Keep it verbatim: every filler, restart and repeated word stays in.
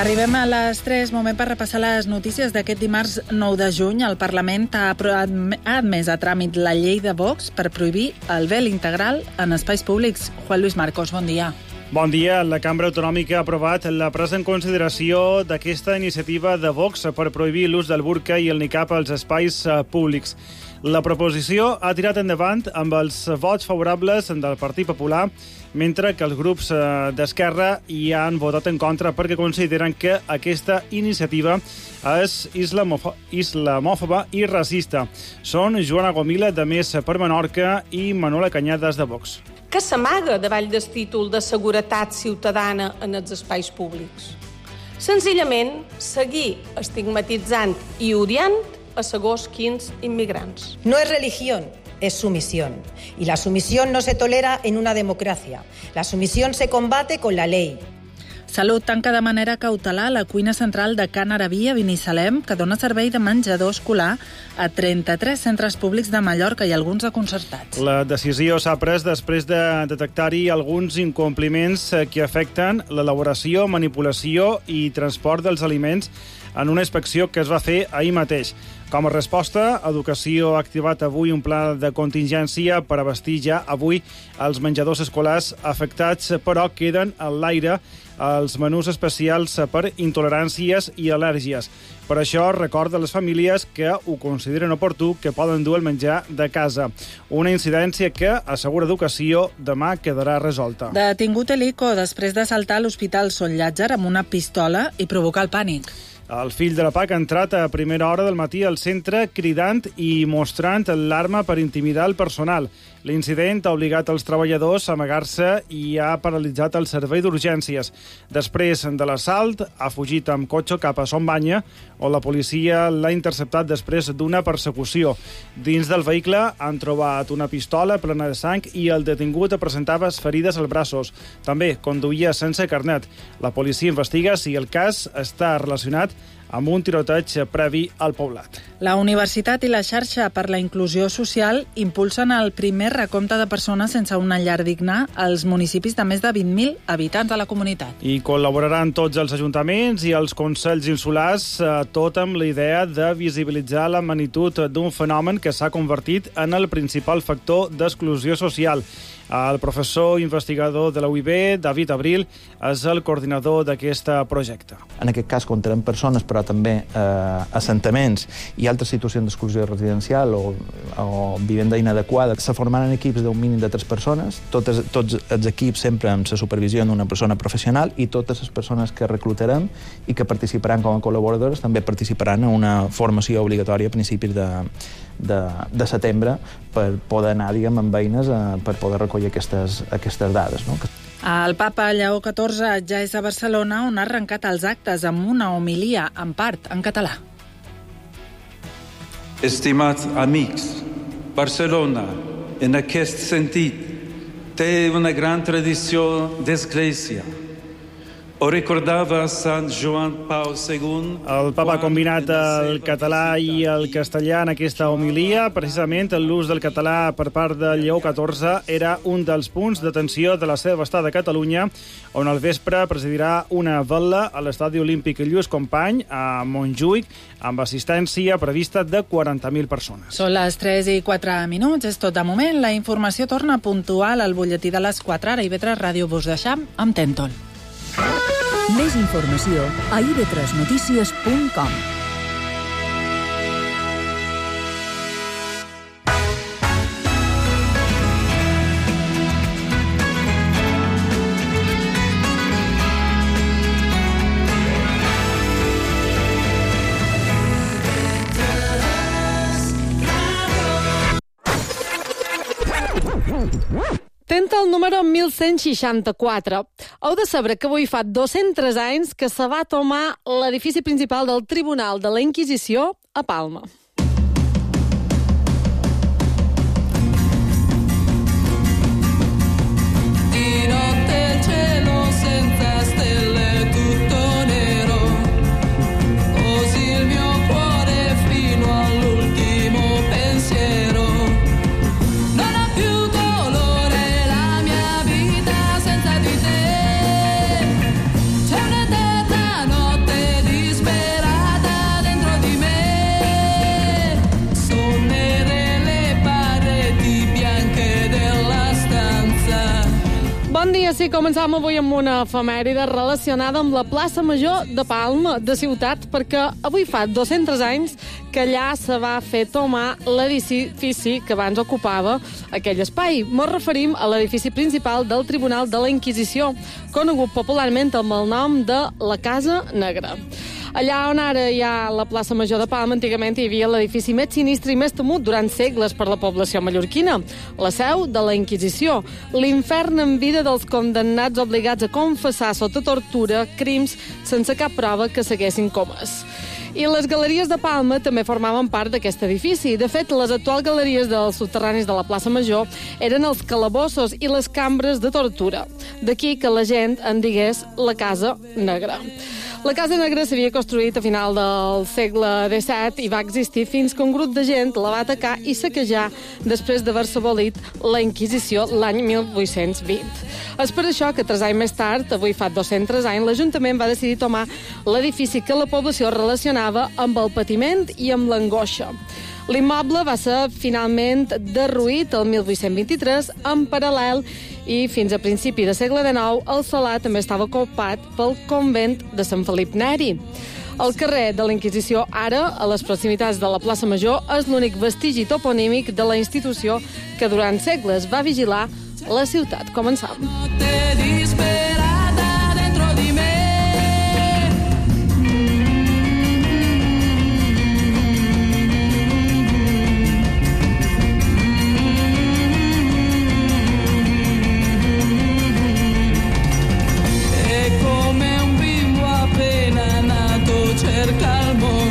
Arribem a les tres, moment per repassar les notícies d'aquest dimarts nou de juny. El Parlament ha admès a tràmit la llei de Vox per prohibir el vel integral en espais públics. Juan Luis Marcos, bon dia. Bon dia. La Cambra Autonòmica ha aprovat la presa en consideració d'aquesta iniciativa de Vox per prohibir l'ús del burca i el niqab als espais públics. La proposició ha tirat endavant amb els vots favorables del Partit Popular, mentre que els grups d'Esquerra hi han votat en contra perquè consideren que aquesta iniciativa és islamòfoba i racista. Són Joana Gomila, de Més per Menorca, i Manuela Cañadas, de Vox. Que s'amaga davall del títol de seguretat ciutadana en els espais públics. Senzillament, seguir estigmatitzant i odiant a segons quins immigrants. No es religión, es sumisión. Y la sumisión no se tolera en una democracia. La sumisión se combate con la ley. Salut tanca de manera cautelar la cuina central de Can Arabí a Binissalem, que dona servei de menjador escolar a trenta-tres centres públics de Mallorca i alguns de concertats. La decisió s'ha pres després de detectar-hi alguns incompliments que afecten l'elaboració, manipulació i transport dels aliments en una inspecció que es va fer ahir mateix. Com a resposta, Educació ha activat avui un pla de contingència per abastir ja avui els menjadors escolars afectats, però queden a l'aire els menús especials per intoleràncies i al·lèrgies. Per això recorda a les famílies que ho consideren oportú que poden dur el menjar de casa. Una incidència que, assegura Educació, demà quedarà resolta. Detingut Elico després d'assaltar l'Hospital Son Llàtzer amb una pistola i provocar el pànic. El fill de la P A C ha entrat a primera hora del matí al centre cridant i mostrant l'arma per intimidar el personal. L'incident ha obligat els treballadors a amagar-se i ha paralitzat el servei d'urgències. Després de l'assalt, ha fugit amb cotxe cap a Son Banya, on la policia l'ha interceptat després d'una persecució. Dins del vehicle han trobat una pistola plena de sang i el detingut presentava ferides als braços. També conduïa sense carnet. La policia investiga si el cas està relacionat amb un tiroteig previ al poblat. La Universitat i la Xarxa per la Inclusió Social impulsen el primer recompte de persones sense una llar digna als municipis de més de vint mil habitants de la comunitat. I col·laboraran tots els ajuntaments i els consells insulars, tot amb la idea de visibilitzar la magnitud d'un fenomen que s'ha convertit en el principal factor d'exclusió social. El professor investigador de la U I B, David Abril, és el coordinador d'aquest projecte. En aquest cas comptarem persones, però també eh, assentaments i altres situacions d'exclusió residencial o, o vivenda inadequada. Se formaran equips d'un mínim de tres persones, totes, tots els equips sempre amb la supervisió d'una persona professional, i totes les persones que reclutarem i que participaran com a col·laboradores també participaran en una formació obligatòria a principis de, de, de setembre per poder anar, diguem, amb eines eh, per poder recollir aquestes, aquestes dades, no? El papa Lleó catorze ja és a Barcelona, on ha arrencat els actes amb una homilia, en part, en català. Estimats amics, Barcelona, en aquest sentit, té una gran tradició d'església. Ho recordava Sant Joan Pau segon. El papa ha combinat el català i el castellà en aquesta homilia. Precisament l'ús del català per part de Lleó catorze era un dels punts d'atenció de la seva estada a Catalunya, on al vespre presidirà una vetla a l'Estadi Olímpic Lluís Companys a Montjuïc, amb assistència prevista de quaranta mil persones. Són les tres i quatre minuts, és tot de moment. La informació torna puntual al butlletí de les quatre. Ara I V tres Ràdio vos deixam amb Tentol. Més informació a i ve tres notícies punt com. Tenta el número mil cent seixanta-quatre. Heu de saber que avui fa dos-cents anys que se va tomar l'edifici principal del Tribunal de la Inquisició a Palma. Notte sí, començam avui amb una efemèride relacionada amb la plaça Major de Palma, de ciutat, perquè avui fa dos-cents anys que allà se va fer tomar l'edifici que abans ocupava aquell espai. Ens referim a l'edifici principal del Tribunal de la Inquisició, conegut popularment amb el nom de la Casa Negra. Allà on ara hi ha la plaça Major de Palma, antigament hi havia l'edifici més sinistre i més temut durant segles per la població mallorquina, la seu de la Inquisició, l'infern en vida dels condemnats obligats a confessar sota tortura crims sense cap prova que s'haguessin comès. I les galeries de Palma també formaven part d'aquest edifici. De fet, les actuals galeries dels subterranis de la plaça Major eren els calabossos i les cambres de tortura. D'aquí que la gent en digués la Casa Negra. La Casa Negra s'havia construït a final del segle disset i va existir fins que un grup de gent la va atacar i saquejar després d'haver-se abolit la Inquisició l'any mil vuit-cents vint. És per això que tres anys més tard, avui fa dos-cents anys, l'Ajuntament va decidir tomar l'edifici que la població relacionava amb el patiment i amb l'angoixa. L'immoble va ser finalment derruït el mil vuit-cents vint-i-tres en paral·lel i fins a principi de segle dinou el solar també estava ocupat pel convent de Sant Felip Neri. El carrer de la Inquisició, ara, a les proximitats de la plaça Major, és l'únic vestigi toponímic de la institució que durant segles va vigilar la ciutat. Començam. Cerca